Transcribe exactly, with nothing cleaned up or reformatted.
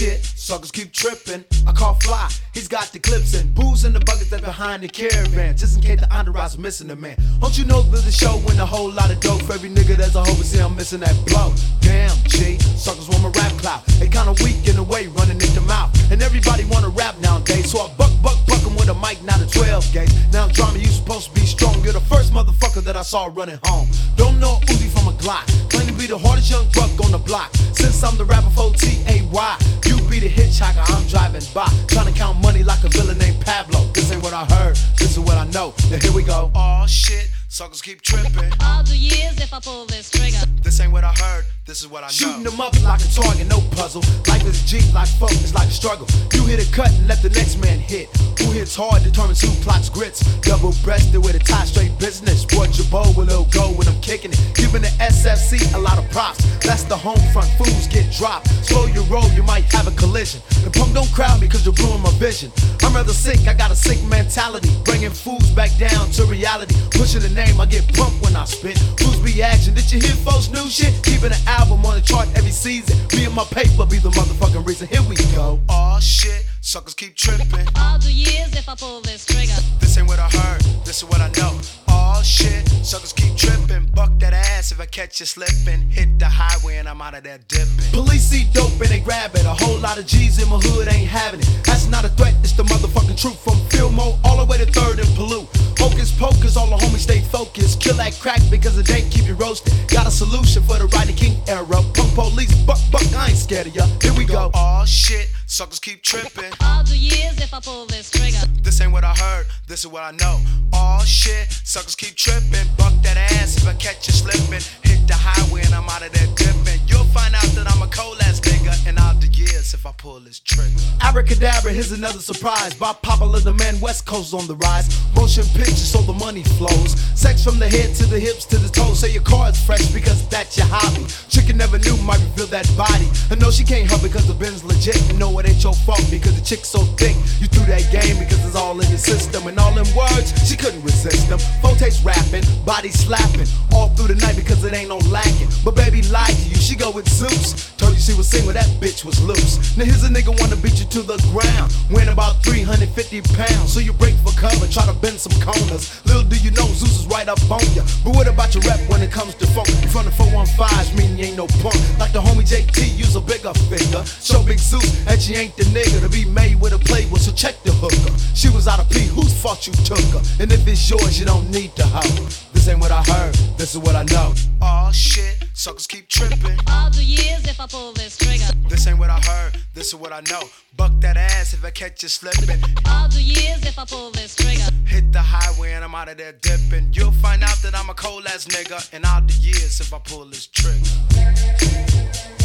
shit, suckers keep tripping. I call Fly, he's got the clips and booze in the buckets that's behind the caravan, just in case the entourage is missing a man. Don't you know there's a show when a whole lot of dope for every nigga that's a hoe, but see I'm missing that blow. Damn, G, suckers want my rap clout. They kinda weak in the way, running in the mouth. And everybody wanna rap nowadays, so I buck, buck, buck 'em with a mic, not a twelve gauge. Now drama, you supposed to be strong. You're the first motherfucker that I saw running home. Don't know Uzi from a Glock. Claim to be the hardest young buck on the block. Since I'm the rapper for T A Y, you be the hitchhiker I'm driving by, trying to count money like a villain named Pablo. This ain't what I heard, this is what I know. Now here we go. Aw shit, suckers keep tripping. I'll do years if I pull this trigger. This ain't what I heard, this is what I know. Shooting them up like a target, no puzzle. Life is a G, like fuck, it's like a struggle. You hit a cut and let the next man hit. Who hits hard determines who plots grits. Double breasted with a tie, straight business. Boy Jabot with a little go when I'm kicking it. Giving the S F C a lot of props. That's the home front, fools get dropped. Slow your roll, you might have a collision. The punk don't crowd me cause you're ruining my vision. I'm rather sick, I got a sick mentality. Bringing fools back down to reality. Pushing the name, I get pumped when I spit. Fools be action, did you hear folks new shit? Keeping an album on the chart every season. Me and my paper be the motherfucking reason. Here we go. Aw shit, suckers keep tripping. I'll do years if I pull this trigger. This ain't what I heard, this is what I know. Aw shit, suckers keep tripping. Buck that ass if I catch you slipping. Hit the highway and I'm out of there dipping. Police see dope and they grab it. A whole lot of G's in my hood ain't having it. That's not a threat, it's the motherfucking truth. From Fillmore all the way to third and Palouse. Hocus pocus, all the homies stay focused. Kill that crack because it ain't keep you roasted. Got a solution for the Rodney King era. Punk police, buck, buck, I ain't scared of ya. Here we go. Aw shit, suckers keep tripping. I'll do years if I pull this trigger. This ain't what I heard, this is what I know. Aw shit, suckers keep tripping. Buck that ass if I catch you slipping. Hit the highway and I'm out of there dipping. You'll find out that I'm a cold ass nigga, and I'll do years if I pull this trigger. Abracadabra, here's another surprise. By popular demand, West Coast on the rise. Motion pictures so the money flows. Sex from the head to the hips to the toes. Say your car's fresh because that's your hobby. Chicken never knew might reveal that body. I know she can't help because the Ben's legit. And no, it ain't your fault because the chick's so thick. You threw that game because it's all in your system. And all in words, she couldn't resist them. Fote's rapping, body slapping all through the night because it ain't no lacking. But baby lied to you, she go with Zeus. Told you she was single, that bitch was loose. Now here's a nigga wanna beat you to the ground. Weighing about three hundred fifty pounds. So you break for cover, try to bend some corners. Little do you know Zeus is right up on ya. But what about your rep when it comes to funk? You from the four one fives, meaning you ain't no punk. Like the homie J T, use a bigger figure. Show Big Zeus that she ain't the nigga to be made with a playboy, so check the hooker. She was out of P, whose fault you took her? And if it's yours, you don't need to hoe. This ain't what I heard, this is what I know. Aw shit, suckers keep tripping. I'll do years if I pull this trigger. This ain't what I heard, this is what I know. Buck that ass if I catch you slipping. I'll do years if I pull this trigger. Hit the highway and I'm out of there dipping. You'll find out that I'm a cold ass nigga, and I'll do years if I pull this trigger.